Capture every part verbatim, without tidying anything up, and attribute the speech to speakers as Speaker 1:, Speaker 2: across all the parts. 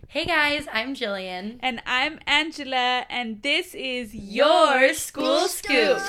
Speaker 1: Hey guys, I'm Jillian.
Speaker 2: And I'm Angela, and this is Your School Scoop.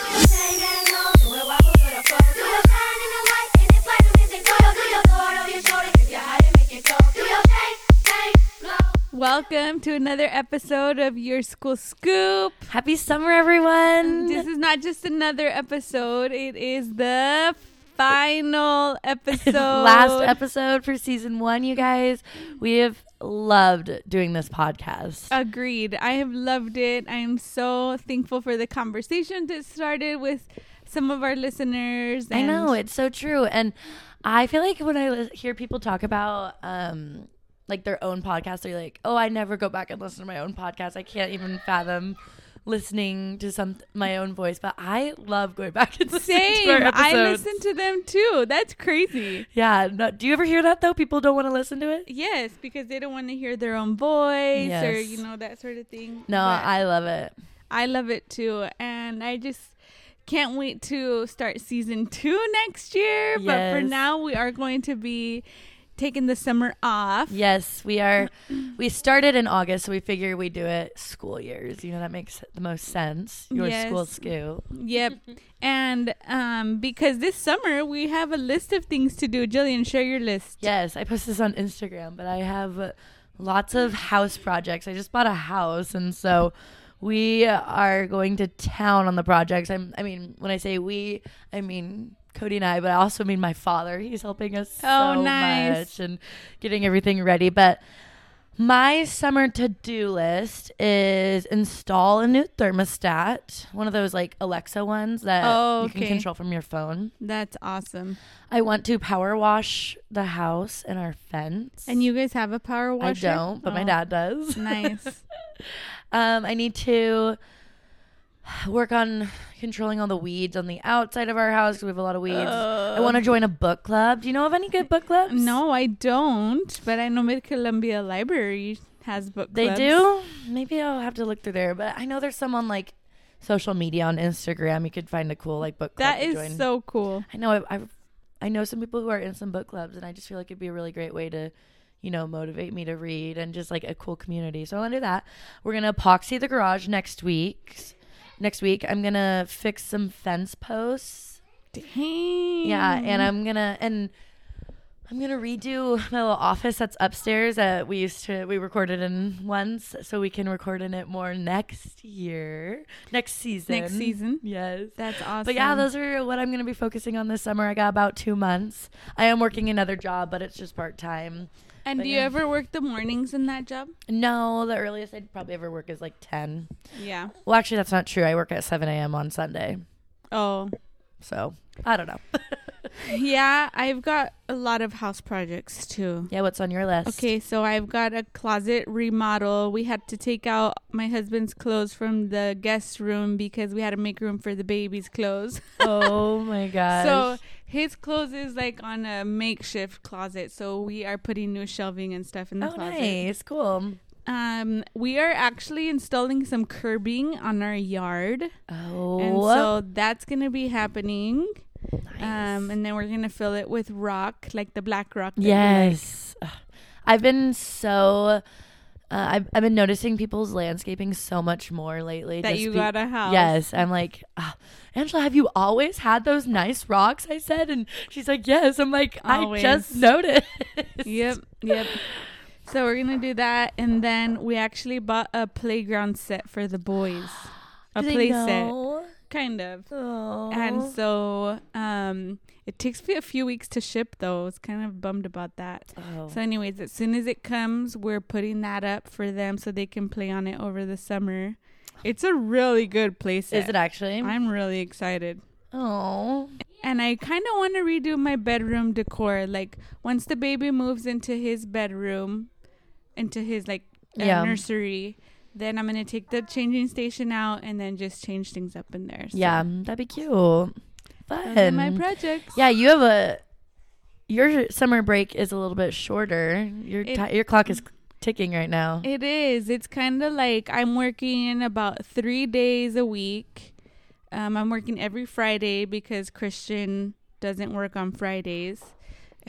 Speaker 2: Welcome to another episode of Your School Scoop.
Speaker 1: Happy summer, everyone.
Speaker 2: This is not just another episode, it is the final episode.
Speaker 1: Last episode for season one, you guys. We have loved doing this podcast.
Speaker 2: Agreed. I have loved it. I am so thankful for the conversation that started with some of our listeners.
Speaker 1: I know, it's so true. And I feel like when I li- hear people talk about um, like their own podcast, they're like, oh, I never go back and listen to my own podcast. I can't even fathom listening to some my own voice, but I love going back and listening
Speaker 2: Same.
Speaker 1: to our episodes.
Speaker 2: I listen to them too. That's crazy.
Speaker 1: Yeah. No, do you ever hear that though? People don't want to listen to it?
Speaker 2: Yes, because they don't want to hear their own voice
Speaker 1: Yes.
Speaker 2: or, you know, that sort of thing.
Speaker 1: No,
Speaker 2: But
Speaker 1: I love it.
Speaker 2: I love it too. And I just can't wait to start season two next year. But for
Speaker 1: Yes.
Speaker 2: now, we are going to be taking the summer off.
Speaker 1: Yes, we are. We started in August, so we figure we do it school years. You know, that makes the most sense. Your
Speaker 2: Yes.
Speaker 1: school scoop.
Speaker 2: Yep. And um, because this summer we have a list of things to do. Jillian, share your list.
Speaker 1: Yes, I post this on Instagram, but I have uh, lots of house projects. I just bought a house, and so we are going to town on the projects. I'm, I mean, when I say we, I mean Cody and I, but I also mean my father. He's helping us
Speaker 2: Oh,
Speaker 1: so
Speaker 2: nice.
Speaker 1: much and getting everything ready. But my summer to-do list is install a new thermostat, one of those like Alexa ones that
Speaker 2: Oh,
Speaker 1: you can
Speaker 2: okay.
Speaker 1: control from your phone.
Speaker 2: That's awesome.
Speaker 1: I want to power wash the house and our fence.
Speaker 2: And you guys have a power
Speaker 1: I
Speaker 2: washer?
Speaker 1: don't, but my
Speaker 2: Oh,
Speaker 1: dad does.
Speaker 2: Nice.
Speaker 1: um, I need to work on controlling all the weeds on the outside of our house because we have a lot of weeds. I want to join a book club. Do you know of any good book clubs?
Speaker 2: No, I don't. But I know Mid Columbia Library has book
Speaker 1: They
Speaker 2: clubs.
Speaker 1: do? Maybe I'll have to look through there. But I know there's some on like social media on Instagram. You could find a cool like book club
Speaker 2: That
Speaker 1: to
Speaker 2: is
Speaker 1: join.
Speaker 2: so cool.
Speaker 1: I know I, I I know some people who are in some book clubs, and I just feel like it'd be a really great way to, you know, motivate me to read and just like a cool community. So I want to do that. We're gonna epoxy the garage next week. Next week, I'm gonna fix some fence posts.
Speaker 2: Dang.
Speaker 1: Yeah, and I'm gonna and I'm gonna redo my little office that's upstairs that we used to we recorded in once, so we can record in it more next year, next season.
Speaker 2: Next season.
Speaker 1: Yes.
Speaker 2: That's awesome.
Speaker 1: But yeah, those are what I'm going to be focusing on this summer. I got about two months. I am working another job, but it's just part-time.
Speaker 2: And
Speaker 1: but
Speaker 2: do you
Speaker 1: yeah.
Speaker 2: ever work the mornings in that job?
Speaker 1: No, the earliest I'd probably ever work is like ten.
Speaker 2: Yeah.
Speaker 1: Well, actually, that's not true. I work at seven a.m. on Sunday.
Speaker 2: Oh.
Speaker 1: So, I don't know.
Speaker 2: Yeah, I've got a lot of house projects too.
Speaker 1: Yeah, what's on your list?
Speaker 2: Okay, so I've got a closet remodel. We had to take out my husband's clothes from the guest room because we had to make room for the baby's clothes.
Speaker 1: Oh, my gosh.
Speaker 2: So his clothes is like on a makeshift closet. So we are putting new shelving and stuff in the
Speaker 1: oh,
Speaker 2: closet.
Speaker 1: nice. Cool.
Speaker 2: Um, we are actually installing some curbing on our yard.
Speaker 1: Oh.
Speaker 2: And so that's going to be happening.
Speaker 1: nice.
Speaker 2: Um, and then we're going to fill it with rock, like the black rock. that we
Speaker 1: Yes. Ugh. I've been so... Uh, I've, I've been noticing people's landscaping so much more lately.
Speaker 2: like. That
Speaker 1: just
Speaker 2: you
Speaker 1: be-
Speaker 2: got a house.
Speaker 1: Yes. I'm like, ah, Angela, have you always had those nice rocks? I said. And she's like, yes. I'm like,
Speaker 2: Always.
Speaker 1: I just noticed.
Speaker 2: Yep, yep. So we're going to do that. And then we actually bought a playground set for the boys. A
Speaker 1: Do they
Speaker 2: play set.
Speaker 1: know?
Speaker 2: Kind of.
Speaker 1: Oh.
Speaker 2: And so um, it takes me a few weeks to ship, though. I was kind of bummed about that.
Speaker 1: Oh.
Speaker 2: So anyways, as soon as it comes, we're putting that up for them so they can play on it over the summer. It's a really good play set.
Speaker 1: Is it actually?
Speaker 2: I'm really excited.
Speaker 1: Oh.
Speaker 2: And I kind of want to redo my bedroom decor. Like, once the baby moves into his bedroom, into his, like, uh,
Speaker 1: Yeah.
Speaker 2: nursery, then I'm going to take the changing station out and then just change things up in there. So
Speaker 1: Yeah, that'd be cute.
Speaker 2: those
Speaker 1: Fun.
Speaker 2: are my projects.
Speaker 1: Yeah, you have a... Your summer break is a little bit shorter. Your
Speaker 2: It-
Speaker 1: ti your clock is ticking right now.
Speaker 2: It is. It's kind of like I'm working about three days a week. Um, I'm working every Friday because Christian doesn't work on Fridays.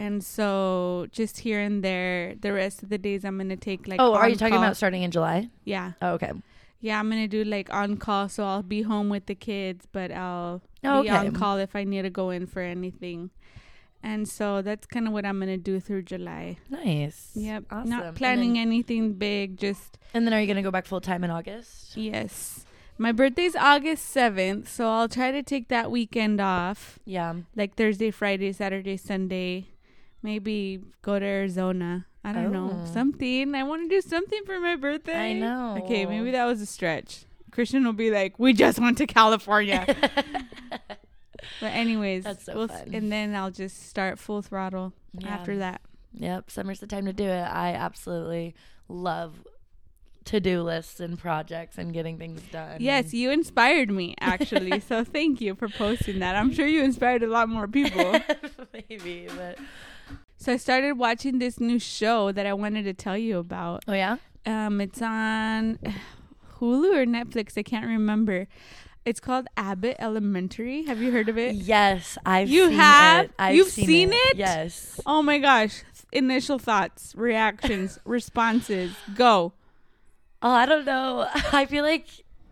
Speaker 2: And so just here and there, the rest of the days I'm going to take like
Speaker 1: Oh, are you talking
Speaker 2: on-call.
Speaker 1: about starting in July?
Speaker 2: Yeah.
Speaker 1: Oh, okay.
Speaker 2: Yeah, I'm going to do like on call. So I'll be home with the kids, but I'll
Speaker 1: Oh,
Speaker 2: be
Speaker 1: okay.
Speaker 2: on call if I need to go in for anything. And so that's kind of what I'm going to do through July.
Speaker 1: Nice.
Speaker 2: Yep.
Speaker 1: Awesome.
Speaker 2: Not planning
Speaker 1: and then,
Speaker 2: anything big, just.
Speaker 1: and then are you going to go back full time in August?
Speaker 2: Yes. My birthday's August seventh, so I'll try to take that weekend off.
Speaker 1: Yeah.
Speaker 2: Like Thursday, Friday, Saturday, Sunday. Maybe go to Arizona. I don't
Speaker 1: Oh.
Speaker 2: know. Something. I want to do something for my birthday.
Speaker 1: I know.
Speaker 2: Okay, maybe that was a stretch. Christian will be like, we just went to California. But anyways,
Speaker 1: That's so
Speaker 2: we'll
Speaker 1: fun.
Speaker 2: S- and then I'll just start full throttle
Speaker 1: Yeah.
Speaker 2: after that.
Speaker 1: Yep. Summer's the time to do it. I absolutely love to-do lists and projects and getting things done.
Speaker 2: Yes, you inspired me, actually. So thank you for posting that. I'm sure you inspired a lot more people.
Speaker 1: Maybe, but
Speaker 2: So I started watching this new show that I wanted to tell you about.
Speaker 1: oh yeah.
Speaker 2: Um, it's on Hulu or Netflix. I can't remember. It's called Abbott Elementary. Have you heard of it?
Speaker 1: Yes, I've
Speaker 2: You
Speaker 1: seen
Speaker 2: have?
Speaker 1: it. I've
Speaker 2: You've
Speaker 1: seen,
Speaker 2: seen
Speaker 1: it?
Speaker 2: it?
Speaker 1: Yes.
Speaker 2: Oh my gosh. Initial thoughts, reactions, responses. Go.
Speaker 1: Oh, I don't know. I feel like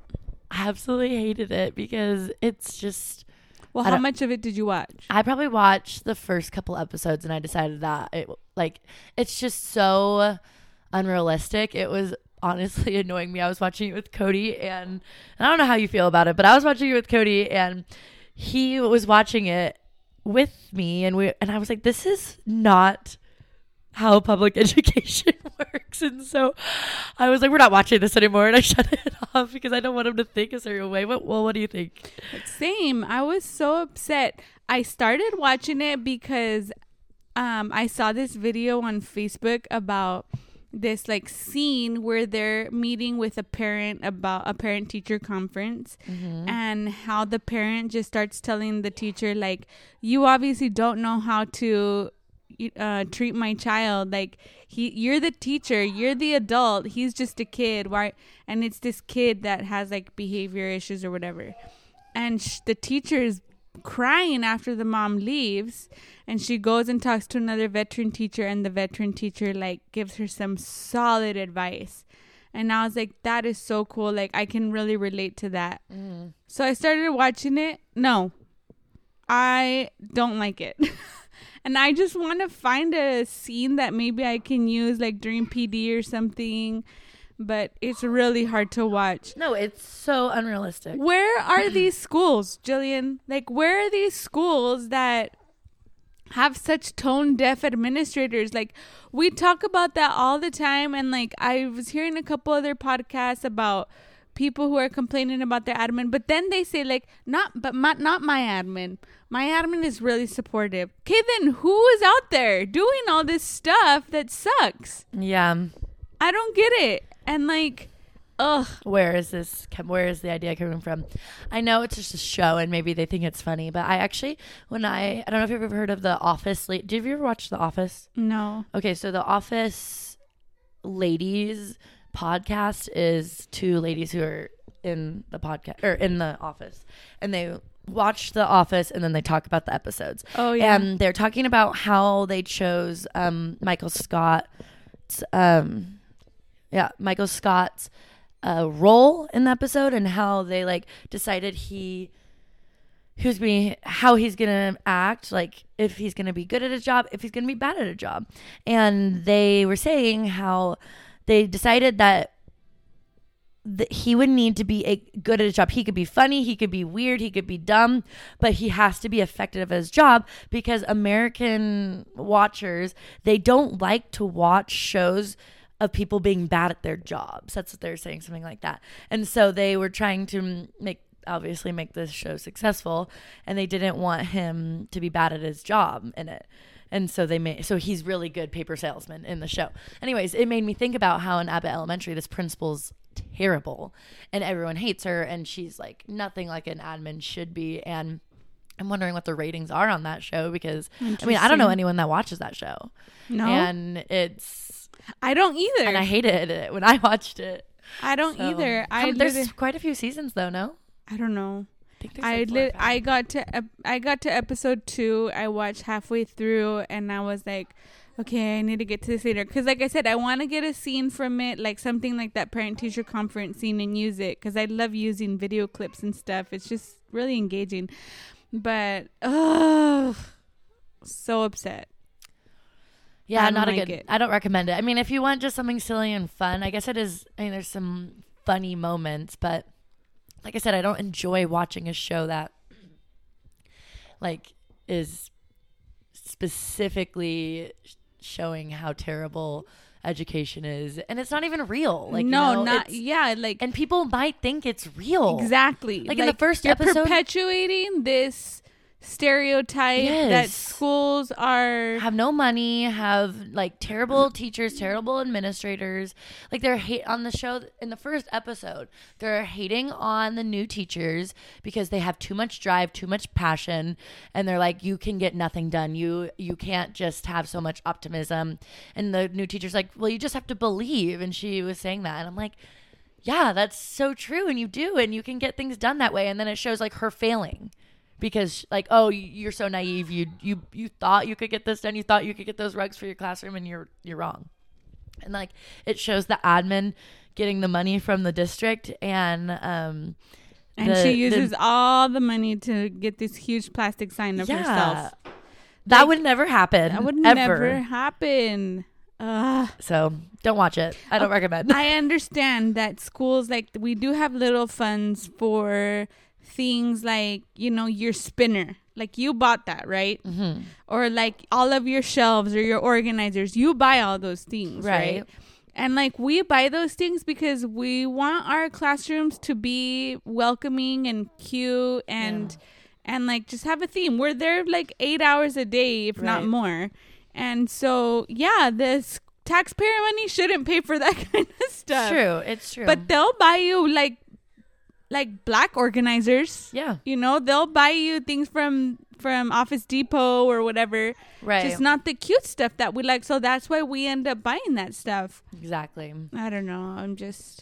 Speaker 1: I absolutely hated it because it's just
Speaker 2: Well,
Speaker 1: I
Speaker 2: how
Speaker 1: don't-
Speaker 2: much of it did you watch?
Speaker 1: I probably watched the first couple episodes and I decided that it like it's just so unrealistic. It was honestly annoying me. I was watching it with Cody and, and I don't know how you feel about it, but I was watching it with Cody and he was watching it with me and we and I was like, this is not how public education works. And so I was like, we're not watching this anymore, and I shut it off because I don't want him to think a certain way. But well, what do you think?
Speaker 2: Same. I was so upset. I started watching it because um, I saw this video on Facebook about this like scene where they're meeting with a parent about a parent teacher conference
Speaker 1: Mm-hmm.
Speaker 2: and how the parent just starts telling the teacher like, you obviously don't know how to uh, treat my child. Like he, you're the teacher, you're the adult. He's just a kid. Why? And it's this kid that has like behavior issues or whatever. And sh- the teacher is crying after the mom leaves, and she goes and talks to another veteran teacher, and the veteran teacher like gives her some solid advice. And I was like, that is so cool. Like I can really relate to that.
Speaker 1: Mm.
Speaker 2: So I started watching it. No, I don't like it. And I just want to find a scene that maybe I can use like during P D or something. But it's really hard to watch.
Speaker 1: No, it's so unrealistic.
Speaker 2: Where are these schools, Jillian? Like, where are these schools that have such tone deaf administrators? Like, we talk about that all the time. And like, I was hearing a couple other podcasts about people who are complaining about their admin, but then they say like, not, but my, not my admin. My admin is really supportive. Okay, then who is out there doing all this stuff that sucks?
Speaker 1: Yeah.
Speaker 2: I don't get it. And like, ugh.
Speaker 1: Where is this? Where is the idea coming from? I know it's just a show, and maybe they think it's funny, but I actually, when I, I don't know if you've ever heard of The Office. Did you ever watch The Office?
Speaker 2: No.
Speaker 1: Okay, so The Office ladies podcast is two ladies who are in the podcast or in the office, and they watch The Office and then they talk about the episodes.
Speaker 2: Oh yeah.
Speaker 1: And they're talking about how they chose um, Michael Scott's, um, yeah, Michael Scott's uh, role in the episode, and how they like decided he, who's being, how he's gonna act, like if he's gonna be good at a job, if he's gonna be bad at a job. And they were saying how they decided that that he would need to be a good at his job. He could be funny, he could be weird, he could be dumb, but he has to be effective at his job, because American watchers, they don't like to watch shows of people being bad at their jobs. That's what they're saying, something like that. And so they were trying to make, obviously make this show successful, and they didn't want him to be bad at his job in it. And so they made, so he's really good paper salesman in the show. Anyways, it made me think about how in Abbott Elementary, this principal's terrible and everyone hates her, and she's like nothing like an admin should be. And I'm wondering what the ratings are on that show, because I mean, I don't know anyone that watches that show.
Speaker 2: No.
Speaker 1: And it's,
Speaker 2: I don't either.
Speaker 1: and I hated it when I watched it.
Speaker 2: I don't
Speaker 1: So,
Speaker 2: either. I
Speaker 1: um, there's
Speaker 2: literally-
Speaker 1: quite a few seasons though, no?
Speaker 2: I don't know.
Speaker 1: think there's
Speaker 2: I
Speaker 1: like four or
Speaker 2: lit.
Speaker 1: five.
Speaker 2: I got to. ep- I got to episode two. I watched halfway through, and I was like, okay, I need to get to this later. Because, like I said, I want to get a scene from it, like something like that parent-teacher conference scene, and use it. Because I love using video clips and stuff. It's just really engaging. But oh, so upset.
Speaker 1: Yeah,
Speaker 2: I don't
Speaker 1: not a
Speaker 2: like
Speaker 1: good.
Speaker 2: it.
Speaker 1: I don't recommend it. I mean, if you want just something silly and fun, I guess it is. I mean, there's some funny moments, but like I said, I don't enjoy watching a show that like is specifically sh- showing how terrible education is, and it's not even real. Like,
Speaker 2: no,
Speaker 1: you know,
Speaker 2: not
Speaker 1: it's-
Speaker 2: yeah. Like
Speaker 1: and people might think it's real.
Speaker 2: exactly.
Speaker 1: Like, in the first
Speaker 2: you're
Speaker 1: episode-
Speaker 2: perpetuating this stereotype that
Speaker 1: Yes.
Speaker 2: schools are.
Speaker 1: Have no money, have like terrible teachers, terrible administrators. Like, they're hate on the show in the first episode. They're hating on the new teachers because they have too much drive, too much passion, and they're like, you can get nothing done. You you can't just have so much optimism. And the new teacher's like, well, you just have to believe. And she was saying that, and I'm like, yeah, that's so true, and you do, and you can get things done that way. And then it shows like her failing. Because like, oh, you're so naive. You you you thought you could get this done. You thought you could get those rugs for your classroom, and you're you're wrong. And like, it shows the admin getting the money from the district, and um,
Speaker 2: And
Speaker 1: the-
Speaker 2: she
Speaker 1: the-
Speaker 2: uses all the money to get this huge plastic sign of herself.
Speaker 1: That
Speaker 2: Like,
Speaker 1: would never happen.
Speaker 2: That would
Speaker 1: ever.
Speaker 2: never happen. Ugh.
Speaker 1: So don't watch it. I don't recommend.
Speaker 2: I understand that schools, like, we do have little funds for things like, you know, your spinner. Like, you bought that, right?
Speaker 1: Mm-hmm.
Speaker 2: Or like all of your shelves or your organizers. You buy all those things, right?
Speaker 1: Right.
Speaker 2: And like, we buy those things because we want our classrooms to be welcoming and cute and
Speaker 1: Yeah.
Speaker 2: and like just have a theme. We're there like eight hours a day, if not
Speaker 1: Right.
Speaker 2: more. And so, yeah, this taxpayer money shouldn't pay for that kind of
Speaker 1: It's
Speaker 2: stuff.
Speaker 1: true. It's true.
Speaker 2: But they'll buy you like like black organizers.
Speaker 1: yeah,
Speaker 2: You know, they'll buy you things from from Office Depot or whatever.
Speaker 1: right.
Speaker 2: Just not the cute stuff that we like. So that's why we end up buying that stuff.
Speaker 1: Exactly.
Speaker 2: I don't know. I'm just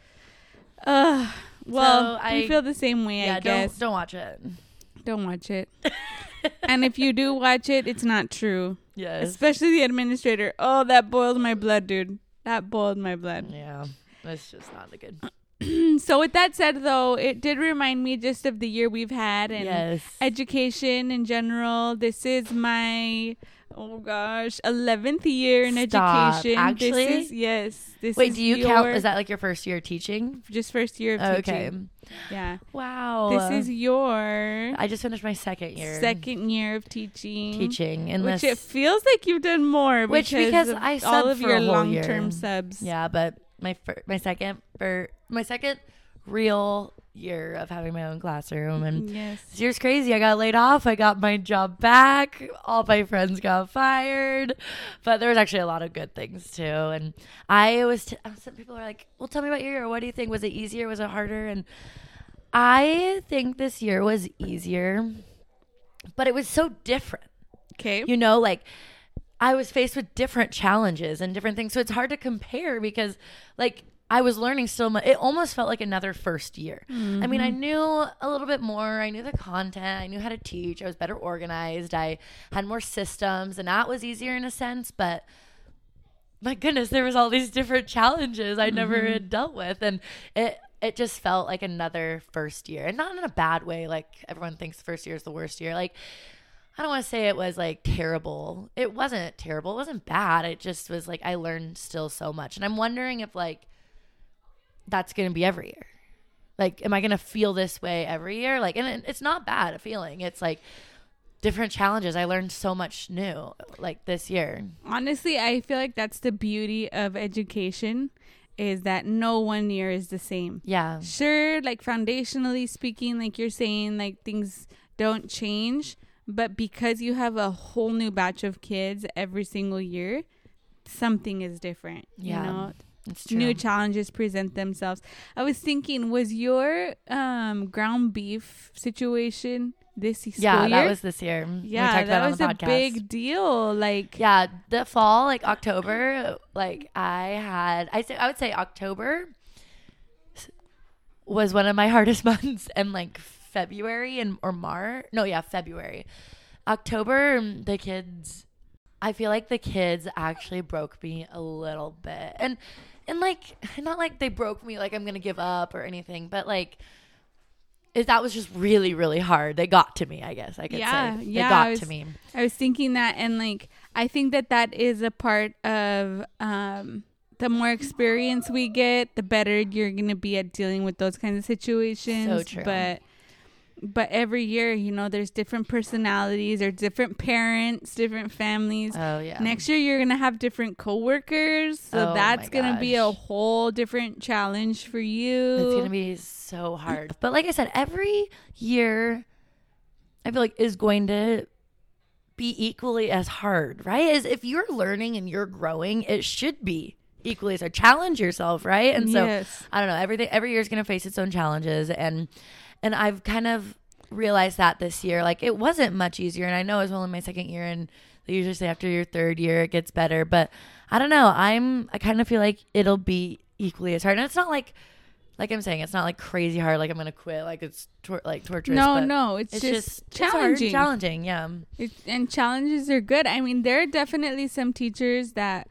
Speaker 2: uh well,
Speaker 1: So
Speaker 2: we
Speaker 1: I-
Speaker 2: feel the same way,
Speaker 1: Yeah,
Speaker 2: I guess.
Speaker 1: don't don't watch it.
Speaker 2: Don't watch it. And if you do watch it, it's not true.
Speaker 1: Yes.
Speaker 2: Especially the administrator. Oh, that boiled my blood, dude. That boiled my blood.
Speaker 1: Yeah. It's just not a good.
Speaker 2: So with that said, though, it did remind me just of the year we've had and
Speaker 1: Yes.
Speaker 2: education in general. This is my, oh gosh, eleventh year in
Speaker 1: Stop.
Speaker 2: education.
Speaker 1: Actually?
Speaker 2: This is, yes. This
Speaker 1: Wait,
Speaker 2: is
Speaker 1: do you
Speaker 2: your,
Speaker 1: count? Is that like your first year teaching?
Speaker 2: just first year of
Speaker 1: Okay.
Speaker 2: teaching? Yeah.
Speaker 1: Wow.
Speaker 2: This is your
Speaker 1: I just finished my second year.
Speaker 2: second year of teaching.
Speaker 1: teaching in
Speaker 2: Which
Speaker 1: this.
Speaker 2: it feels like you've done more.
Speaker 1: Which
Speaker 2: because,
Speaker 1: because
Speaker 2: of
Speaker 1: I
Speaker 2: all
Speaker 1: subbed
Speaker 2: of
Speaker 1: for
Speaker 2: your
Speaker 1: a whole
Speaker 2: long-term
Speaker 1: year.
Speaker 2: subs.
Speaker 1: Yeah, but my fir- my second for my second real year of having my own classroom, and
Speaker 2: Yes.
Speaker 1: this year's crazy. I got laid off. I got my job back. All my friends got fired, but there was actually a lot of good things too. And I was t- some people are like, "Well, tell me about your year. What do you think? Was it easier? Was it harder?" And I think this year was easier, but it was so different.
Speaker 2: Okay.
Speaker 1: You know, like I was faced with different challenges and different things. So it's hard to compare because like I was learning so much. It almost felt like another first year. I mean, I knew a little bit more. I knew the content. I knew how to teach. I was better organized. I had more systems, and that was easier in a sense. But my goodness, there was all these different challenges I never had dealt with. And it it just felt like another first year. And not in a bad way. Like everyone thinks first year is the worst year. Like I don't want to say it was like terrible. It wasn't terrible. It wasn't bad. It just was like I learned still so much. And I'm wondering if like that's going to be every year. Like, am I going to feel this way every year? Like, and it, it's not bad a feeling. It's like different challenges. I learned so much new like this year.
Speaker 2: Honestly, I feel like that's the beauty of education is that no one year is the same.
Speaker 1: Yeah.
Speaker 2: Sure, like foundationally speaking, like you're saying, like things don't change, but because you have a whole new batch of kids every single year, something is different.
Speaker 1: Yeah.
Speaker 2: You know,
Speaker 1: It's true.
Speaker 2: new challenges present themselves. I was thinking, was your um ground beef situation this school
Speaker 1: yeah,
Speaker 2: year?
Speaker 1: that was this year. we
Speaker 2: yeah,
Speaker 1: talked
Speaker 2: that
Speaker 1: about it
Speaker 2: was
Speaker 1: on
Speaker 2: a
Speaker 1: the podcast.
Speaker 2: big deal. Like,
Speaker 1: Yeah, the fall, like October, like I had, I say, I would say October was one of my hardest months, and like February and or March. No, yeah, February. October, the kids, I feel like the kids actually broke me a little bit. And, and like, not like they broke me like I'm going to give up or anything, but like, is that was just really, really hard. They got to me, I guess I could
Speaker 2: yeah,
Speaker 1: say. They
Speaker 2: yeah,
Speaker 1: got
Speaker 2: was,
Speaker 1: to me.
Speaker 2: I was thinking that, and like, I think that that is a part of, um, the more experience we get, the better you're going to be at dealing with those kinds of situations.
Speaker 1: So true.
Speaker 2: But, but every year, you know, there's different personalities or different parents, different families.
Speaker 1: Oh, yeah.
Speaker 2: Next year, you're going to have different coworkers. So
Speaker 1: oh,
Speaker 2: that's going to be a
Speaker 1: gosh.
Speaker 2: whole different challenge for you.
Speaker 1: It's going to be so hard. But like I said, every year, I feel like is going to be equally as hard, right? As if you're learning and you're growing, it should be equally as hard. Challenge yourself, right? And so,
Speaker 2: yes.
Speaker 1: I don't know, everything, every year is going to face its own challenges. And And I've kind of realized that this year, like it wasn't much easier. And I know it was only my second year, and they usually say after your third year it gets better. But I don't know. I'm I kind of feel like it'll be equally as hard. And it's not like, like I'm saying, it's not like crazy hard. Like I'm gonna quit. Like it's tor- like torturous.
Speaker 2: No,
Speaker 1: but
Speaker 2: no, it's,
Speaker 1: it's
Speaker 2: just,
Speaker 1: just
Speaker 2: challenging.
Speaker 1: It's hard, challenging, yeah.
Speaker 2: It, and challenges are good. I mean, there are definitely some teachers that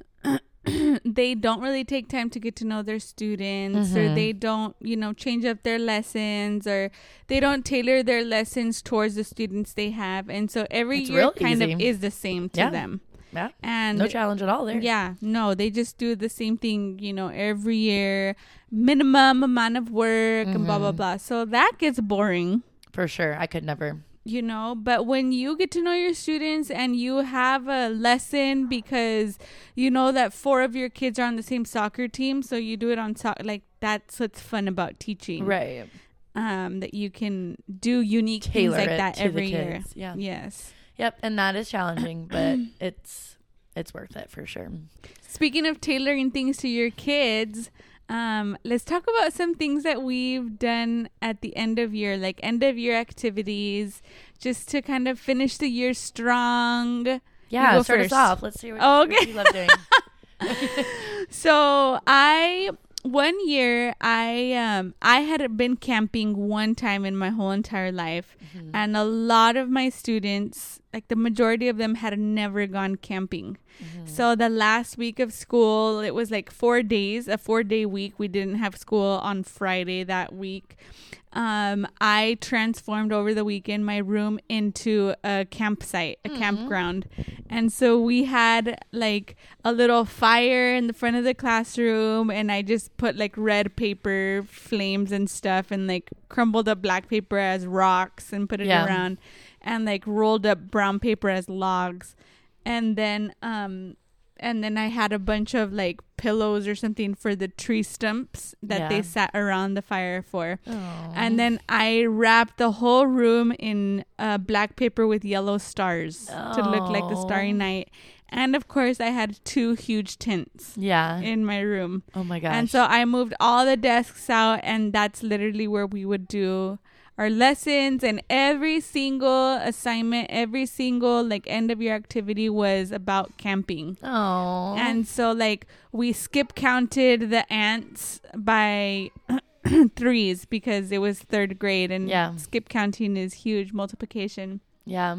Speaker 2: they don't really take time to get to know their students,
Speaker 1: mm-hmm.
Speaker 2: or they don't, you know, change up their lessons, or they don't tailor their lessons towards the students they have. And so every
Speaker 1: it's
Speaker 2: year kind
Speaker 1: easy.
Speaker 2: of is the same to
Speaker 1: yeah.
Speaker 2: them.
Speaker 1: Yeah.
Speaker 2: And
Speaker 1: no challenge at all there.
Speaker 2: Yeah. No, they just do the same thing, you know, every year, minimum amount of work mm-hmm. and blah, blah, blah. So that gets boring.
Speaker 1: For sure. I could never.
Speaker 2: You know, but when you get to know your students and you have a lesson because you know that four of your kids are on the same soccer team, so you do it on so- like that's what's fun about teaching,
Speaker 1: right?
Speaker 2: Um, that you can do unique
Speaker 1: Tailor
Speaker 2: things like that
Speaker 1: to
Speaker 2: every
Speaker 1: the
Speaker 2: year.
Speaker 1: kids. Yeah.
Speaker 2: Yes.
Speaker 1: Yep. And that is challenging, but it's it's worth it for sure.
Speaker 2: Speaking of tailoring things to your kids. Um, let's talk about some things that we've done at the end of year, like end of year activities, just to kind of finish the year strong.
Speaker 1: Yeah, start first. us off. Let's see what, oh, okay. what you love doing.
Speaker 2: So I, one year, I um I had been camping one time in my whole entire life, mm-hmm. and a lot of my students, like the majority of them, had never gone camping. Mm-hmm. So the last week of school, it was like four days, a four-day week. We didn't have school on Friday that week. Um, I transformed over the weekend my room into a campsite, a mm-hmm. campground. And so we had like a little fire in the front of the classroom, and I just put like red paper flames and stuff, and like crumbled up black paper as rocks and put it yeah. around, and like rolled up brown paper as logs. And then, um, and then I had a bunch of like pillows or something for the tree stumps that yeah. they sat around the fire for. Aww. And then I wrapped the whole room in uh, black paper with yellow stars Aww. To look like the starry night. And of course, I had two huge tents
Speaker 1: yeah.
Speaker 2: in my room.
Speaker 1: Oh my gosh.
Speaker 2: And so I moved all the desks out, and that's literally where we would do our lessons, and every single assignment, every single like end of year activity was about camping.
Speaker 1: Oh.
Speaker 2: And so like we skip counted the ants by threes because it was third grade, and
Speaker 1: yeah.
Speaker 2: skip counting is huge multiplication.
Speaker 1: Yeah.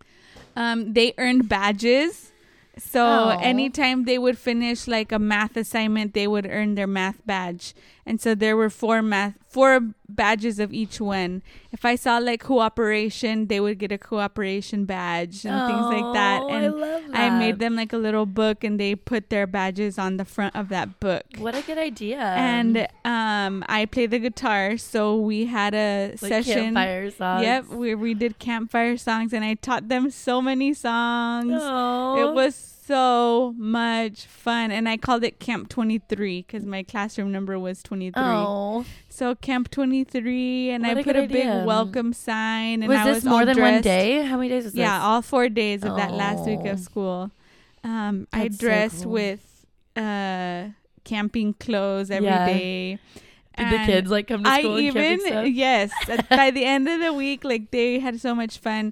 Speaker 2: Um, they earned badges. So
Speaker 1: oh.
Speaker 2: anytime they would finish like a math assignment, they would earn their math badge. And so there were four math, four badges of each one. If I saw like cooperation, they would get a cooperation badge and oh, things like that. And
Speaker 1: I love that.
Speaker 2: I made them like a little book, and they put their badges on the front of that book.
Speaker 1: What a good idea.
Speaker 2: And um, I play the guitar. So we had a
Speaker 1: like
Speaker 2: session.
Speaker 1: Campfire songs.
Speaker 2: Yep. We, we did campfire songs, and I taught them so many songs.
Speaker 1: Oh.
Speaker 2: It was so much fun, and I called it Camp twenty-three because my classroom number was twenty-three.
Speaker 1: Oh.
Speaker 2: So Camp twenty-three, and
Speaker 1: what
Speaker 2: I put a big
Speaker 1: idea.
Speaker 2: welcome sign. And
Speaker 1: was
Speaker 2: I
Speaker 1: this
Speaker 2: was
Speaker 1: more than
Speaker 2: dressed.
Speaker 1: one day? How many days was this?
Speaker 2: Yeah, all four days of
Speaker 1: oh.
Speaker 2: that last week of school. Um, I dressed
Speaker 1: so cool.
Speaker 2: with uh, camping clothes every
Speaker 1: yeah.
Speaker 2: day.
Speaker 1: Did the kids like come to school
Speaker 2: I
Speaker 1: and
Speaker 2: even
Speaker 1: stuff?
Speaker 2: Yes, by the end of the week, like they had so much fun.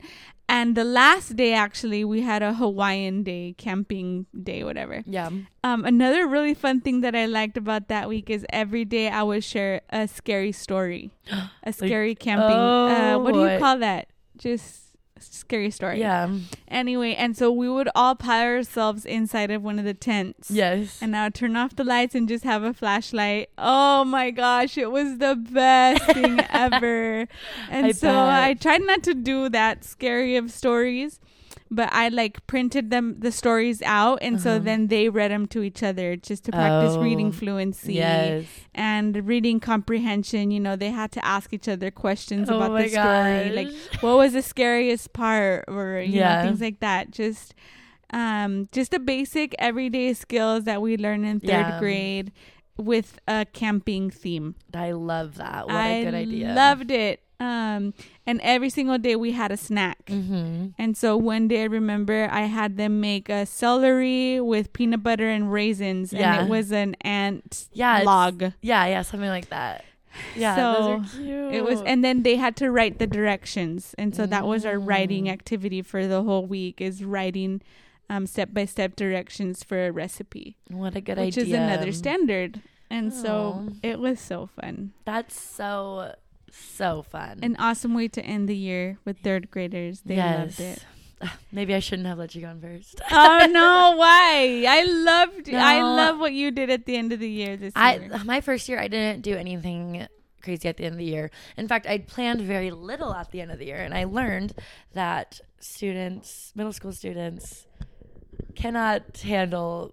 Speaker 2: And the last day, actually, we had a Hawaiian day, camping day, whatever.
Speaker 1: Yeah.
Speaker 2: Um, another really fun thing that I liked about that week is every day I would share a scary story, a scary like, camping.
Speaker 1: Oh,
Speaker 2: uh, what do you
Speaker 1: what?
Speaker 2: call that? Just scary story.
Speaker 1: Yeah.
Speaker 2: Anyway, and so we would all pile ourselves inside of one of the tents.
Speaker 1: Yes.
Speaker 2: And I would turn off the lights and just have a flashlight. Oh my gosh, it was the best thing ever. And
Speaker 1: I
Speaker 2: so
Speaker 1: bet.
Speaker 2: I tried not to do that scary of stories, but I like printed them the stories out, and uh-huh. so then they read them to each other just to practice
Speaker 1: oh,
Speaker 2: reading fluency
Speaker 1: yes.
Speaker 2: and reading comprehension. You know, they had to ask each other questions
Speaker 1: oh
Speaker 2: about
Speaker 1: my
Speaker 2: the story,
Speaker 1: gosh.
Speaker 2: like what was the scariest part, or you
Speaker 1: yeah.
Speaker 2: know, things like that. Just um, just the basic everyday skills that we learn in third
Speaker 1: yeah.
Speaker 2: grade with a camping theme.
Speaker 1: I love that. What
Speaker 2: I
Speaker 1: a good idea.
Speaker 2: Loved it. Um, and every single day we had a snack.
Speaker 1: Mm-hmm.
Speaker 2: And so one day I remember I had them make a celery with peanut butter and raisins.
Speaker 1: Yeah.
Speaker 2: And it was an ant
Speaker 1: yeah,
Speaker 2: log.
Speaker 1: Yeah, yeah, something like that. Yeah,
Speaker 2: so
Speaker 1: those are cute.
Speaker 2: It was, and then they had to write the directions. And so mm. that was our writing
Speaker 1: Mm.
Speaker 2: activity for the whole week, is writing um, step-by-step directions for a recipe.
Speaker 1: What a good
Speaker 2: which
Speaker 1: idea.
Speaker 2: Which is another standard. And
Speaker 1: Aww.
Speaker 2: so it was so fun.
Speaker 1: That's so... So fun.
Speaker 2: An awesome way to end the year with third graders. They
Speaker 1: yes.
Speaker 2: loved it.
Speaker 1: Maybe I shouldn't have let you go on first.
Speaker 2: Oh no, why? I loved
Speaker 1: no,
Speaker 2: I love what you did at the end of the year this
Speaker 1: I,
Speaker 2: year.
Speaker 1: My first year I didn't do anything crazy at the end of the year. In fact, I'd planned very little at the end of the year, and I learned that students, middle school students, cannot handle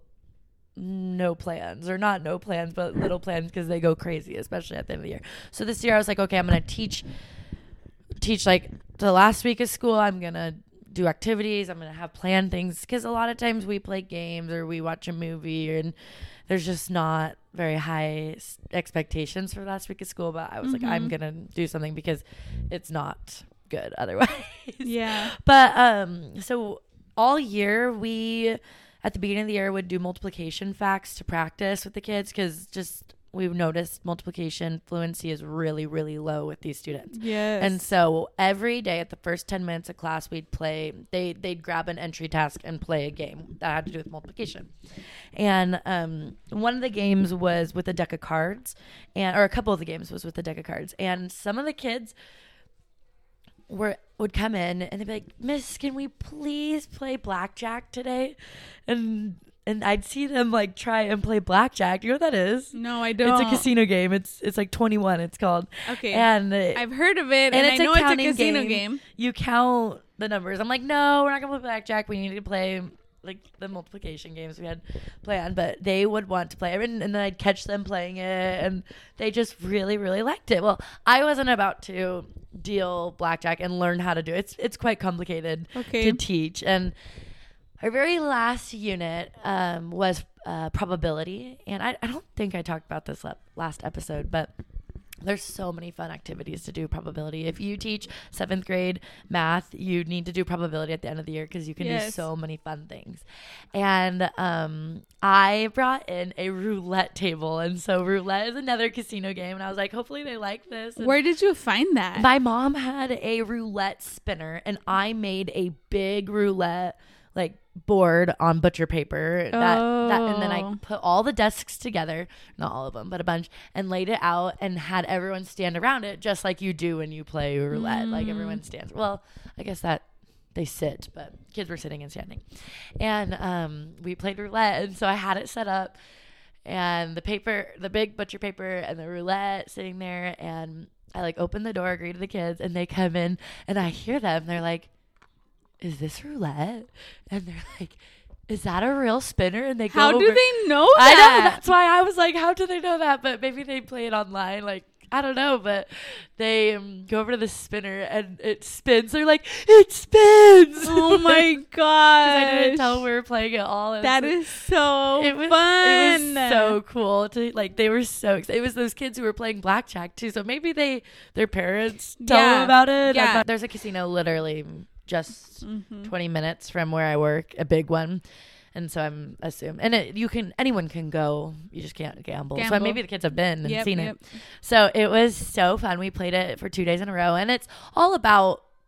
Speaker 1: no plans, or not no plans, but little plans, because they go crazy, especially at the end of the year. So this year I was like, okay, I'm going to teach, teach like the last week of school. I'm going to do activities. I'm going to have planned things, because a lot of times we play games or we watch a movie, and there's just not very high expectations for the last week of school. But I was mm-hmm. like, I'm going to do something because it's not good otherwise.
Speaker 2: Yeah.
Speaker 1: But um, so all year we... at the beginning of the year, would do multiplication facts to practice with the kids, because just we've noticed multiplication fluency is really, really low with these students.
Speaker 2: Yes.
Speaker 1: And so every day at the first ten minutes of class, we'd play, they, they'd grab an entry task and play a game that had to do with multiplication. And um, one of the games was with a deck of cards, and or a couple of the games was with a deck of cards. And some of the kids were would come in and they'd be like, Miss, can we please play blackjack today? And and I'd see them like try and play blackjack. Do you know what that is?
Speaker 2: No, I don't.
Speaker 1: It's a casino game. It's it's like twenty-one. It's called.
Speaker 2: Okay.
Speaker 1: And uh,
Speaker 2: I've heard of it, and,
Speaker 1: and
Speaker 2: I
Speaker 1: it's
Speaker 2: know
Speaker 1: a
Speaker 2: it's a casino game.
Speaker 1: game. You count the numbers. I'm like, no, we're not gonna play blackjack. We need to play like the multiplication games we had planned. But they would want to play it, and, and then I'd catch them playing it, and they just really, really liked it. Well, I wasn't about to deal blackjack and learn how to do it. It's it's quite complicated
Speaker 2: okay.
Speaker 1: to teach. And our very last unit um, was uh, probability, and I, I don't think I talked about this last episode, but there's so many fun activities to do probability. If you teach seventh grade math, you need to do probability at the end of the year, because you can
Speaker 2: yes.
Speaker 1: do so many fun things. And um, I brought in a roulette table, and so roulette is another casino game, and I was like, hopefully they like this. And
Speaker 2: where did you find that?
Speaker 1: My mom had a roulette spinner, and I made a big roulette like board on butcher paper that,
Speaker 2: oh.
Speaker 1: that and then I put all the desks together, not all of them, but a bunch, and laid it out and had everyone stand around it just like you do when you play roulette. Mm. Like everyone stands. Well, I guess that they sit, but kids were sitting and standing. And um, we played roulette, and so I had it set up, and the paper, the big butcher paper, and the roulette sitting there, and I like open the door, greet the kids, and they come in, and I hear them. They're like, is this roulette? And they're like, is that a real spinner? And they go
Speaker 2: How
Speaker 1: over.
Speaker 2: do they know
Speaker 1: I
Speaker 2: that?
Speaker 1: know. That's why I was like, how do they know that? But maybe they play it online. Like, I don't know. But they um, go over to the spinner and it spins. They're like, it spins.
Speaker 2: Oh my gosh.
Speaker 1: I didn't tell them we were playing it all. And
Speaker 2: that
Speaker 1: so
Speaker 2: is so
Speaker 1: it was,
Speaker 2: fun.
Speaker 1: It was so cool. To like, they were so excited. It was those kids who were playing blackjack too. So maybe they, their parents tell
Speaker 2: yeah.
Speaker 1: them about it.
Speaker 2: Yeah.
Speaker 1: Thought, there's a casino literally just
Speaker 2: mm-hmm.
Speaker 1: twenty minutes from where I work, a big one. And so I'm assuming, and it, you can, anyone can go, you just can't gamble.
Speaker 2: gamble.
Speaker 1: So maybe the kids have been and
Speaker 2: yep,
Speaker 1: seen
Speaker 2: yep.
Speaker 1: it. So it was so fun. We played it for two days in a row, and it's all about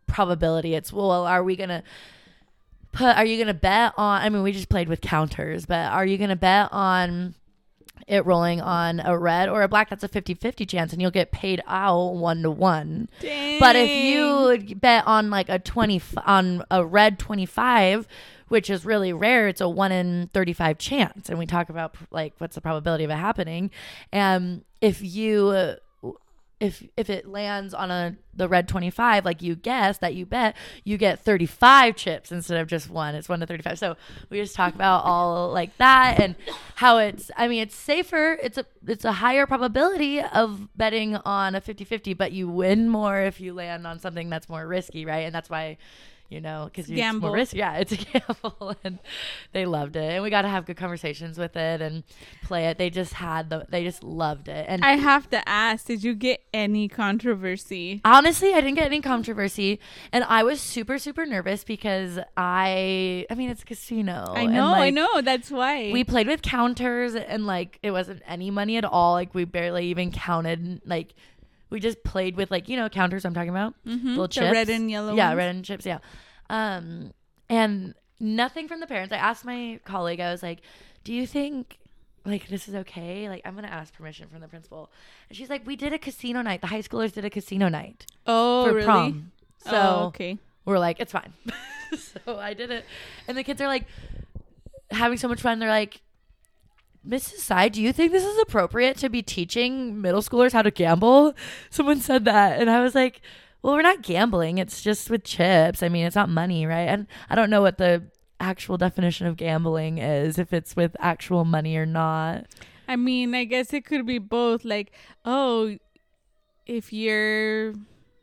Speaker 1: probability. It's, well, are we going to put, are you going to bet on, I mean, we just played with counters, but are you going to bet on it rolling on a red or a black? That's a fifty-fifty chance, and you'll get paid out one to one.
Speaker 2: Dang.
Speaker 1: But if you bet on like a twenty on a red twenty-five, which is really rare, it's a one in thirty-five chance. And we talk about like what's the probability of it happening. And if you if if it lands on a the red twenty-five, like you guess that you bet, you get thirty-five chips instead of just one. It's one to thirty-five. So we just talk about all like that and how it's, I mean, it's safer. It's a it's a higher probability of betting on a fifty-fifty, but you win more if you land on something that's more risky, right? And that's why, you know, because it's
Speaker 2: gamble.
Speaker 1: more risky. Yeah, it's a gamble, and they loved it, and we got to have good conversations with it and play it. They just had the, they just loved it. And
Speaker 2: I have to ask, did you get any controversy?
Speaker 1: Honestly, I didn't get any controversy, and I was super, super nervous because I, I mean, it's a casino.
Speaker 2: I
Speaker 1: and,
Speaker 2: know,
Speaker 1: like,
Speaker 2: I know. That's why
Speaker 1: we played with counters, and like it wasn't any money at all. Like we barely even counted. Like we just played with like, you know, counters I'm talking about.
Speaker 2: Mm-hmm.
Speaker 1: Little
Speaker 2: the
Speaker 1: chips.
Speaker 2: red and yellow
Speaker 1: Yeah,
Speaker 2: ones.
Speaker 1: red and chips. Yeah. Um, and nothing from the parents. I asked my colleague, I was like, do you think like this is okay? Like I'm going to ask permission from the principal. And she's like, we did a casino night. The high schoolers did a casino night
Speaker 2: Oh,
Speaker 1: for
Speaker 2: really?
Speaker 1: prom. So
Speaker 2: oh, okay.
Speaker 1: we're like, it's fine. So I did it. And the kids are like having so much fun. They're like, Missus Tsai, do you think this is appropriate to be teaching middle schoolers how to gamble? Someone said that. And I was like, well, we're not gambling. It's just with chips. I mean, it's not money, right? And I don't know what the actual definition of gambling is, if it's with actual money or not.
Speaker 2: I mean, I guess it could be both. Like, oh, if you're...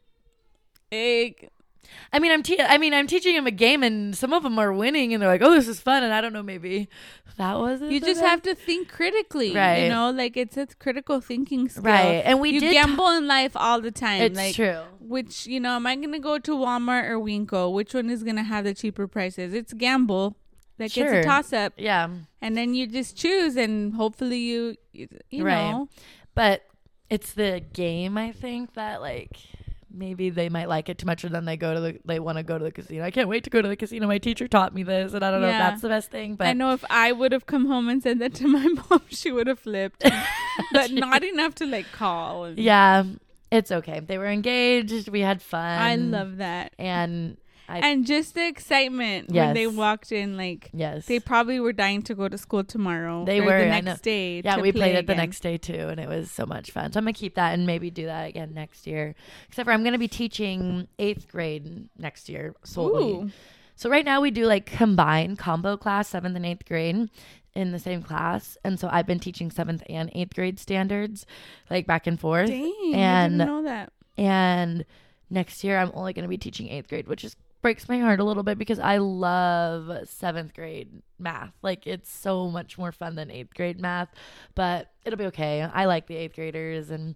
Speaker 2: Egg.
Speaker 1: I mean, I'm te- I mean, I'm teaching them a game, and some of them are winning, and they're like, "Oh, this is fun." And I don't know, maybe that wasn't.
Speaker 2: You just have to think critically,
Speaker 1: Right.
Speaker 2: You know, like it's a critical thinking skill,
Speaker 1: right. And we
Speaker 2: you
Speaker 1: did
Speaker 2: gamble in life all the time.
Speaker 1: It's
Speaker 2: like,
Speaker 1: true.
Speaker 2: Which, you know, am I gonna go to Walmart or Winco? Which one is gonna have the cheaper prices? It's gamble. Like
Speaker 1: Sure.
Speaker 2: it's a toss up,
Speaker 1: Yeah,
Speaker 2: and then you just choose, and hopefully you, you, you
Speaker 1: Right.
Speaker 2: know.
Speaker 1: but it's the game. I think that like. Maybe they might like it too much, and then they go to the they want to go to the casino. I can't wait to go to the casino. My teacher taught me this, and I don't know
Speaker 2: Yeah.
Speaker 1: if that's the best thing. But
Speaker 2: I know if I would have come home and said that to my mom, she would have flipped. But not enough to like call. And
Speaker 1: yeah, it's okay. They were engaged. We had fun.
Speaker 2: I love that.
Speaker 1: and I
Speaker 2: And just the excitement when
Speaker 1: Yes.
Speaker 2: they walked in, like
Speaker 1: yes,
Speaker 2: they probably were dying to go to school tomorrow.
Speaker 1: They
Speaker 2: or
Speaker 1: were,
Speaker 2: the
Speaker 1: I
Speaker 2: next
Speaker 1: know.
Speaker 2: day.
Speaker 1: yeah.
Speaker 2: to
Speaker 1: We
Speaker 2: play
Speaker 1: played it the
Speaker 2: again.
Speaker 1: next day too, and it was so much fun. So I'm gonna keep that and maybe do that again next year. Except for I'm gonna be teaching eighth grade next year solely.
Speaker 2: Ooh.
Speaker 1: So right now we do like combined combo class, seventh and eighth grade in the same class. And so I've been teaching seventh and eighth grade standards like back and forth.
Speaker 2: Dang, I
Speaker 1: and
Speaker 2: didn't know that.
Speaker 1: and next year I'm only going to be teaching eighth grade, which is breaks my heart a little bit because I love seventh grade math. Like it's so much more fun than eighth grade math, but it'll be okay. I like the eighth graders and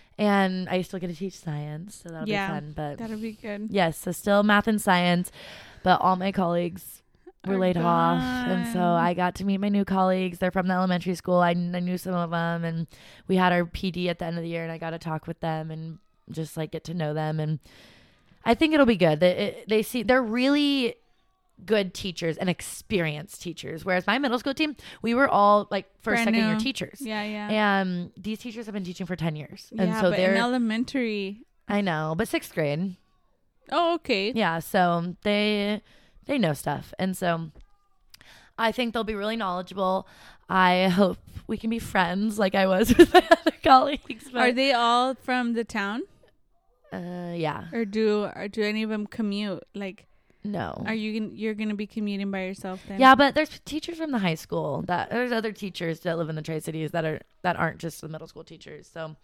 Speaker 1: and I still get to teach science, so that'll
Speaker 2: Yeah,
Speaker 1: be fun. But
Speaker 2: That'll be good.
Speaker 1: yes, so still math and science, but all my colleagues were
Speaker 2: Are
Speaker 1: laid off, and so
Speaker 2: gone.
Speaker 1: I got to meet my new colleagues. They're from the elementary school. I, kn- I knew some of them, and we had our P D at the end of the year, and I got to talk with them and just like get to know them. And I think it'll be good. They it, they see they're really good teachers and experienced teachers, whereas my middle school team, we were all like first,
Speaker 2: Brand
Speaker 1: second year
Speaker 2: new.
Speaker 1: teachers.
Speaker 2: Yeah, yeah.
Speaker 1: And these teachers have been teaching for ten years, and
Speaker 2: yeah,
Speaker 1: so
Speaker 2: but
Speaker 1: they're
Speaker 2: in elementary.
Speaker 1: I know, but sixth grade.
Speaker 2: Oh, okay.
Speaker 1: Yeah, so they they know stuff, and so I think they'll be really knowledgeable. I hope we can be friends like I was with my other colleagues. But,
Speaker 2: Are they all from the town,
Speaker 1: Uh, yeah.
Speaker 2: or do or do any of them commute? Like,
Speaker 1: No.
Speaker 2: are you gon- you're gonna be commuting by yourself then?
Speaker 1: Yeah, but there's teachers from the high school that there's other teachers that live in the Tri-Cities that are that aren't just the middle school teachers. So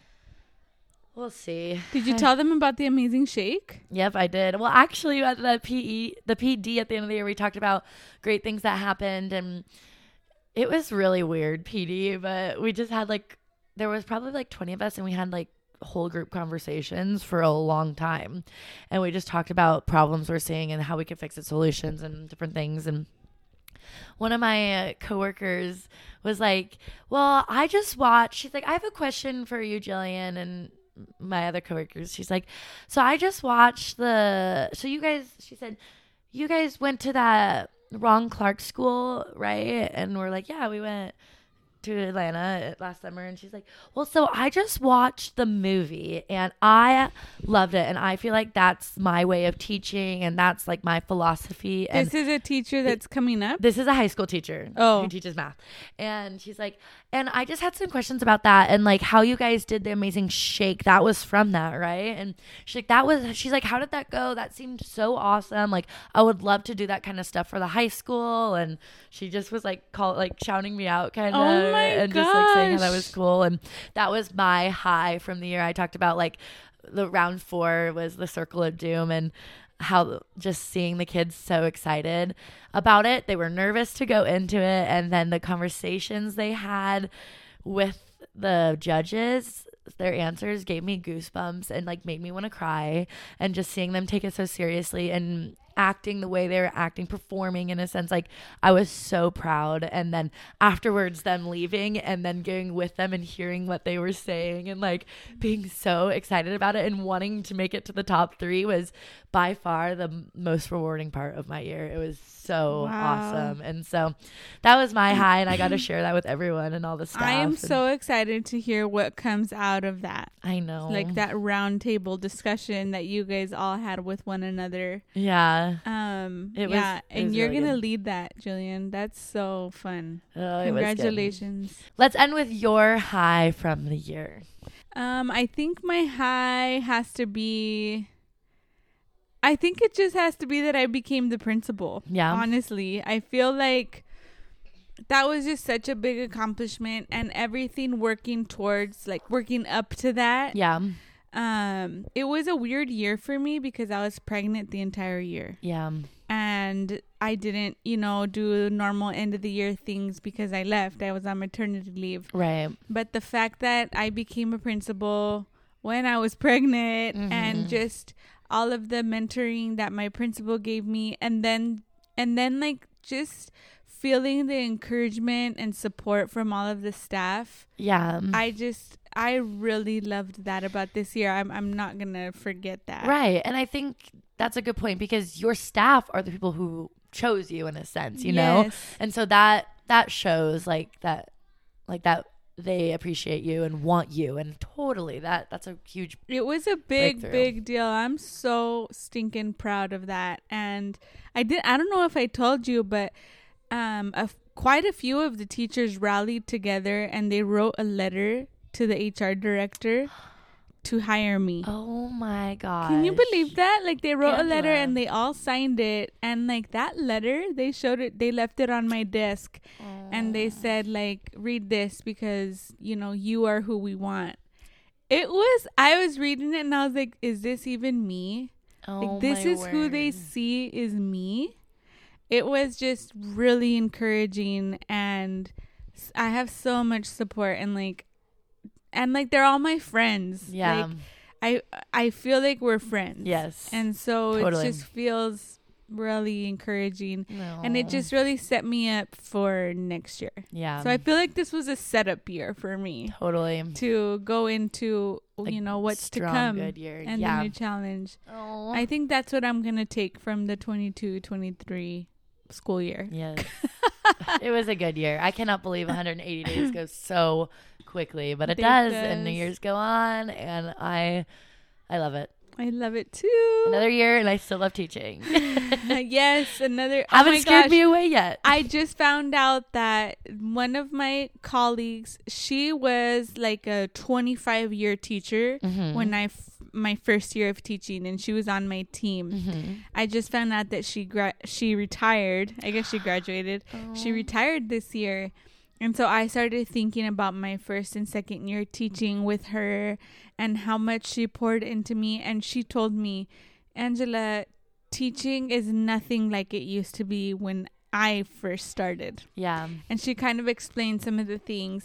Speaker 1: we'll see.
Speaker 2: Did you tell them about the amazing shake?
Speaker 1: Yep, I did. Well, actually, at the P E, the P D at the end of the year, we talked about great things that happened, and it was really weird, P D. But we just had like, there was probably like twenty of us, and we had like whole group conversations for a long time, and we just talked about problems we're seeing and how we could fix it, solutions, and different things. And one of my uh, coworkers was like, "Well, I just watched." She's like, "I have a question for you, Jillian," and my other coworkers. She's like, so I just watched the, so you guys, she said, you guys went to that Ron Clark school, right? And we're like, yeah, we went to Atlanta last summer. And she's like, well, so I just watched the movie and I loved it. And I feel like that's my way of teaching. And that's like my philosophy. And
Speaker 2: This is a teacher that's coming up?
Speaker 1: this is a high school teacher
Speaker 2: Oh.
Speaker 1: who teaches math. And she's like, and I just had some questions about that and like how you guys did the amazing shake. That was from that, right? And she's like, that was, she's like, how did that go? That seemed so awesome. Like, I would love to do that kind of stuff for the high school. And she just was like, call like shouting me out kind of.
Speaker 2: Oh my
Speaker 1: and just like saying how that
Speaker 2: gosh.
Speaker 1: was cool. And that was my high from the year. I talked about like the round four was the Circle of Doom and how just seeing the kids so excited about it. They were nervous to go into it. And then the conversations they had with the judges, their answers gave me goosebumps and like made me want to cry. And just seeing them take it so seriously and acting the way they were acting, performing in a sense, like I was so proud. And then afterwards them leaving and then going with them and hearing what they were saying and like being so excited about it and wanting to make it to the top three was by far the m- most rewarding part of my year. It was so
Speaker 2: Wow.
Speaker 1: awesome. And so that was my high and I got to share that with everyone and all the stuff.
Speaker 2: I am
Speaker 1: And
Speaker 2: so excited to hear what comes out of that.
Speaker 1: I know,
Speaker 2: Like that round table discussion that you guys all had with one another.
Speaker 1: yeah.
Speaker 2: Um,
Speaker 1: It was-
Speaker 2: yeah,
Speaker 1: it
Speaker 2: and
Speaker 1: was
Speaker 2: you're
Speaker 1: really
Speaker 2: gonna
Speaker 1: good.
Speaker 2: lead that, Jillian. That's so fun.
Speaker 1: Oh, it was good.
Speaker 2: Congratulations.
Speaker 1: Let's end with your high from the year.
Speaker 2: Um, I think my high has to be. I think it just has to be that I became the principal.
Speaker 1: Yeah.
Speaker 2: Honestly, I feel like that was just such a big accomplishment, and everything working towards like working up to that.
Speaker 1: Yeah.
Speaker 2: Um, it was a weird year for me because I was pregnant the entire year.
Speaker 1: Yeah.
Speaker 2: And I didn't, you know, do normal end of the year things because I left. I was on maternity leave.
Speaker 1: Right.
Speaker 2: But the fact that I became a principal when I was pregnant
Speaker 1: Mhm.
Speaker 2: and just all of the mentoring that my principal gave me, and then and then like just feeling the encouragement and support from all of the staff.
Speaker 1: Yeah.
Speaker 2: I just I really loved that about this year. I'm I'm not gonna forget that.
Speaker 1: Right. And I think that's a good point because your staff are the people who chose you in a sense, you know?
Speaker 2: Yes.
Speaker 1: And so that that shows like that like that they appreciate you and want you and totally that that's a huge
Speaker 2: It was a big,
Speaker 1: breakthrough.
Speaker 2: big deal. I'm so stinking proud of that. And I did I don't know if I told you, but um a, quite a few of the teachers rallied together and they wrote a letter to the H R director to hire me.
Speaker 1: Oh my god.
Speaker 2: Can you believe that? Like they wrote a letter
Speaker 1: Angela.
Speaker 2: and they all signed it, and like that letter, they showed it, they left it on my desk, and they said like, read this because you know you are who we want. It was I was reading it and I was like, is this even me?
Speaker 1: Oh
Speaker 2: Like this
Speaker 1: my
Speaker 2: is who they
Speaker 1: word.
Speaker 2: see is me. It was just really encouraging, and s- I have so much support, and like and like they're all my friends.
Speaker 1: Yeah.
Speaker 2: Like, I I feel like we're friends.
Speaker 1: Yes.
Speaker 2: And so
Speaker 1: Totally.
Speaker 2: it just feels really encouraging.
Speaker 1: No.
Speaker 2: And it just really set me up for next year.
Speaker 1: yeah.
Speaker 2: So I feel like this was a setup year for me
Speaker 1: totally
Speaker 2: to go into,
Speaker 1: A
Speaker 2: you know, what's to
Speaker 1: strong,
Speaker 2: come
Speaker 1: good year.
Speaker 2: and
Speaker 1: Yeah.
Speaker 2: the new challenge.
Speaker 1: Oh.
Speaker 2: I think that's what I'm going to take from the twenty-two twenty-three school year.
Speaker 1: Yes. It was a good year. I cannot believe one hundred eighty days go so quickly, but it
Speaker 2: It
Speaker 1: does, and the
Speaker 2: does.
Speaker 1: years go on, and I I love it.
Speaker 2: I love it too.
Speaker 1: Another year, and I still love teaching.
Speaker 2: Yes, another. oh
Speaker 1: Haven't
Speaker 2: my
Speaker 1: scared
Speaker 2: gosh.
Speaker 1: me away yet.
Speaker 2: I just found out that one of my colleagues, she was like a twenty-five year teacher
Speaker 1: Mhm.
Speaker 2: when I f- my first year of teaching, and she was on my team.
Speaker 1: Mhm.
Speaker 2: I just found out that she gra- she retired. I guess she graduated. She
Speaker 1: Oh.
Speaker 2: retired this year. And so I started thinking about my first and second year teaching with her and how much she poured into me. And she told me, Angela, teaching is nothing like it used to be when I first started.
Speaker 1: Yeah.
Speaker 2: And she kind of explained some of the things.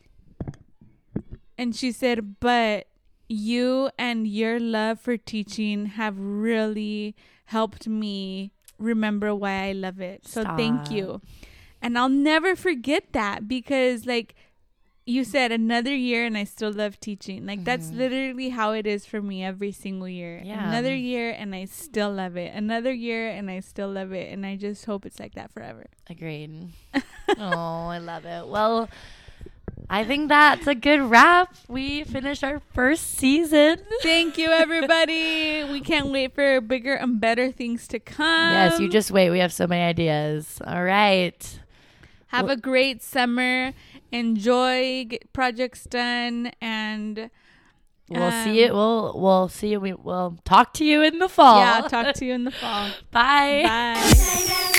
Speaker 2: And she said, but you and your love for teaching have really helped me remember why I love it. So thank
Speaker 1: Stop.
Speaker 2: you. And I'll never forget that because like you said another year and I still love teaching. Like, mm-hmm. that's literally how it is for me every single year. Yeah. Another year and I still love it. Another year and I still love it. And I just hope it's like that forever.
Speaker 1: Agreed. Oh, I love it. Well, I think that's a good wrap. We finished our first season.
Speaker 2: Thank you, everybody. We can't wait for bigger and better things to come.
Speaker 1: Yes, you just wait. We have so many ideas. All right.
Speaker 2: Have well, a great summer. Enjoy, get projects done, and um,
Speaker 1: we'll see you. We'll we'll see you. We will talk to you in the fall.
Speaker 2: Yeah, talk to you in the fall.
Speaker 1: Bye.
Speaker 2: Bye.